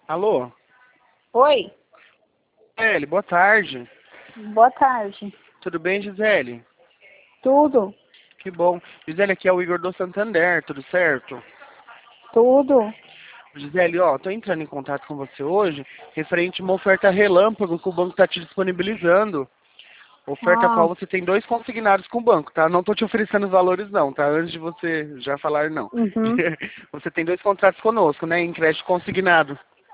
Alô? Oi, Gisele, boa tarde. boa tarde. Tudo bem, Gisele? Tudo, Que bom. Gisele, aqui é o Igor do Santander, tudo certo? tudo. Gisele, ó, tô entrando em contato com você hoje referente a uma oferta relâmpago que o banco está te disponibilizando. Oferta a Ah, qual você tem 2 consignados com o banco, tá? Não tô te oferecendo os valores não, tá? Antes de você já falar não. uhum. Você tem 2 contratos conosco, né? Em crédito consignado.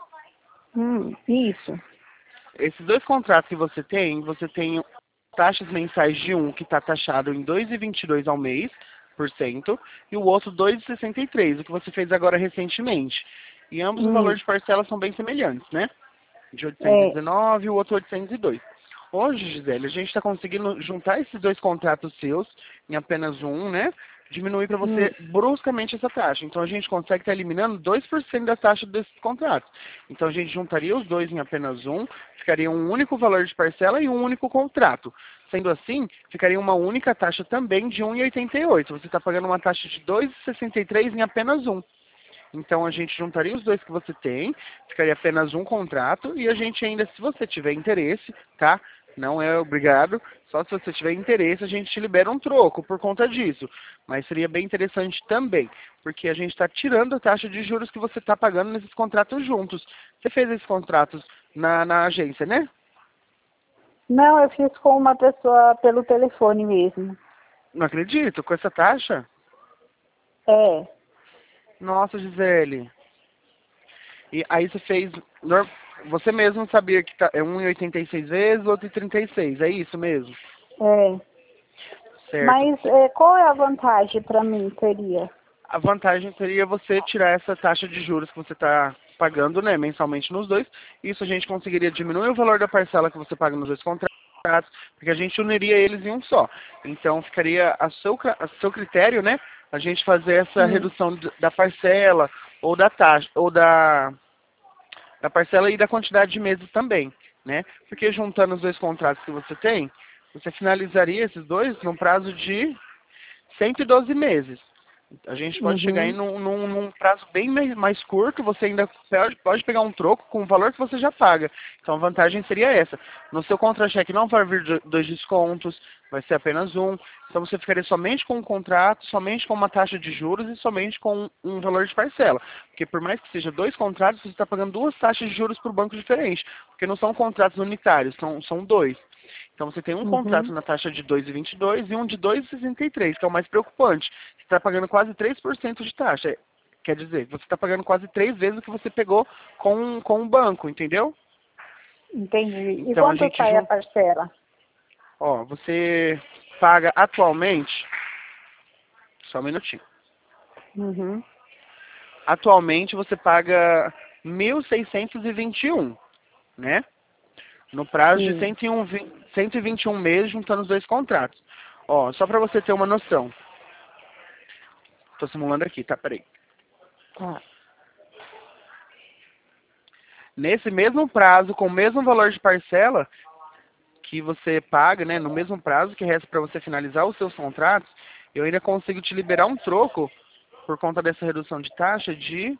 Isso. Esses 2 contratos que você tem taxas mensais de um que está taxado em 2,22 ao mês, por cento, e o outro 2,63, o que você fez agora recentemente. E ambos os Hum, valores de parcela são bem semelhantes, né? De é, 819 e o outro 802. Hoje, Gisele, a gente está conseguindo juntar esses 2 contratos seus em apenas um, né? Diminuir para hum, você bruscamente essa taxa. Então a gente consegue estar eliminando 2% da taxa desses contratos. Então a gente juntaria os dois em apenas um, ficaria um único valor de parcela e um único contrato. Sendo assim, ficaria uma única taxa também de 1,88. Você está pagando uma taxa de 2,63 em apenas um. Então a gente juntaria os dois que você tem, ficaria apenas um contrato e a gente ainda, se você tiver interesse, tá? Não é obrigado, só se você tiver interesse a gente te libera um troco por conta disso. Mas seria bem interessante também, porque a gente está tirando a taxa de juros que você está pagando nesses contratos juntos. Você fez esses contratos na agência, né? não, eu fiz com uma pessoa pelo telefone mesmo. Não acredito, com essa taxa? É, Nossa, Gisele. E aí você fez. Você mesmo sabia que é um em 86 vezes, outro em 36, é isso mesmo? é. Certo. Mas qual é a vantagem para mim, seria? A vantagem seria você tirar essa taxa de juros que você está pagando, né, mensalmente nos dois. Isso a gente conseguiria diminuir o valor da parcela que você paga nos dois contratos, porque a gente uniria eles em um só. Então ficaria a seu critério, né, a gente fazer essa Hum, redução da parcela ou da taxa ou da parcela e da quantidade de meses também, né? Porque juntando os dois contratos que você tem, você finalizaria esses dois num prazo de 112 meses. A gente pode chegar aí uhum, num prazo bem mais curto, você ainda pode pegar um troco com o valor que você já paga. Então a vantagem seria essa. No seu contra-cheque não vai vir dois descontos, vai ser apenas um. Então você ficaria somente com um contrato, somente com uma taxa de juros e somente com um valor de parcela. Porque por mais que seja 2 contratos, você está pagando 2 taxas de juros para o banco diferente. Porque não são contratos unitários, são 2. Então você tem um contrato uhum. na taxa de 2,22 e um de 2,63, que é o mais preocupante. Você está pagando quase 3% de taxa. Quer dizer, você está pagando quase 3 vezes o que você pegou com o banco, entendeu? Entendi. E Então a quanto gente sai a junta. parcela? Ó, você paga atualmente. Só um minutinho. Uhum, Atualmente você paga 1.621, né? No prazo de sim. 121 meses, juntando os dois contratos. Ó, só para você ter uma noção. Estou simulando aqui, tá? Peraí. Tá. Nesse mesmo prazo, com o mesmo valor de parcela que você paga, né, no mesmo prazo que resta para você finalizar os seus contratos, eu ainda consigo te liberar um troco por conta dessa redução de taxa de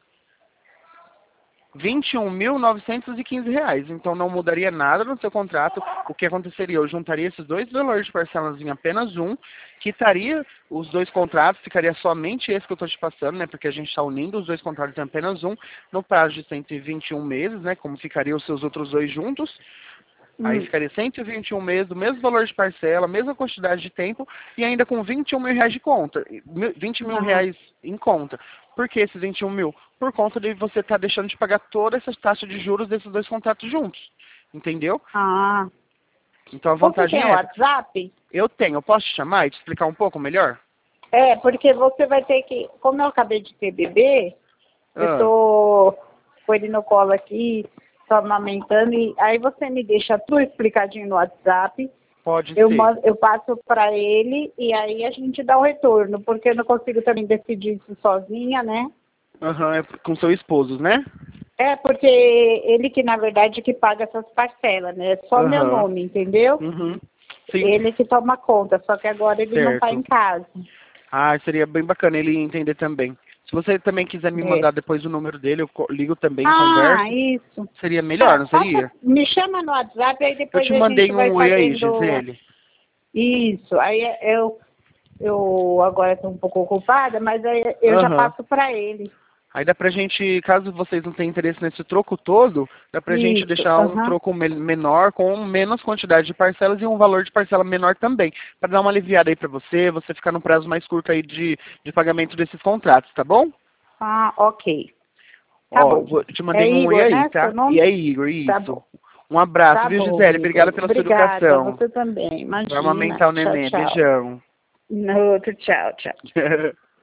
R$ 21.915. Então não mudaria nada no seu contrato. O que aconteceria? Eu juntaria esses dois valores de parcelas em apenas um, quitaria os dois contratos, ficaria somente esse que eu estou te passando, né? Porque a gente está unindo os dois contratos em apenas um, no prazo de 121 meses, né? Como ficariam os seus outros dois juntos. Aí Hum, ficaria 121 meses, do mesmo valor de parcela, mesma quantidade de tempo e ainda com R$ 21.000 de conta, R$ 20.000 ah, em conta. Por que esses 21 mil? Por conta de você estar deixando de pagar toda essa taxa de juros desses dois contratos juntos. Entendeu? ah. Então a Você vantagem tem o é essa. WhatsApp? Eu posso te chamar e te explicar um pouco melhor? É, porque você vai ter que, como eu acabei de ter bebê, eu Ah, tô com ele no colo aqui, tô amamentando, e aí você me deixa tudo explicadinho no WhatsApp, pode eu, ser. eu passo para ele e aí a gente dá o retorno, porque eu não consigo também decidir isso sozinha, né? Aham, é com seu esposo, né? É, porque ele que, na verdade, que paga essas parcelas, né? É só meu Aham. nome, entendeu? Uhum. Sim, Ele que toma conta, só que agora ele não tá em certo. casa. Ah, seria bem bacana ele entender também. Se você também quiser me É. mandar depois o número dele, eu ligo também, Ah, converso. isso. Seria melhor, não seria? Me chama no WhatsApp, aí Eu depois te a mandei gente vai um oi aí, fazendo... Gisele. Isso, aí eu agora estou um pouco ocupada, mas aí eu já Aham. passo para ele. Aí dá pra gente, caso vocês não tenham interesse nesse troco todo, dá pra gente Isso, deixar um aham. troco menor, com menos quantidade de parcelas e um valor de parcela menor também. Pra dar uma aliviada aí pra você ficar num prazo mais curto aí de pagamento desses contratos, tá bom? Ah, ok. Tá Ó, bom. te É mandei um oi Igor, aí, né, seu tá? E nome? aí, Igor, Tá isso. bom. Um abraço, Tá viu, bom, Gisele? Obrigada Igor. pela sua Obrigada, educação. você também. Vai Imagina. amamentar o Tchau, neném. tchau. Beijão. No outro, tchau, tchau.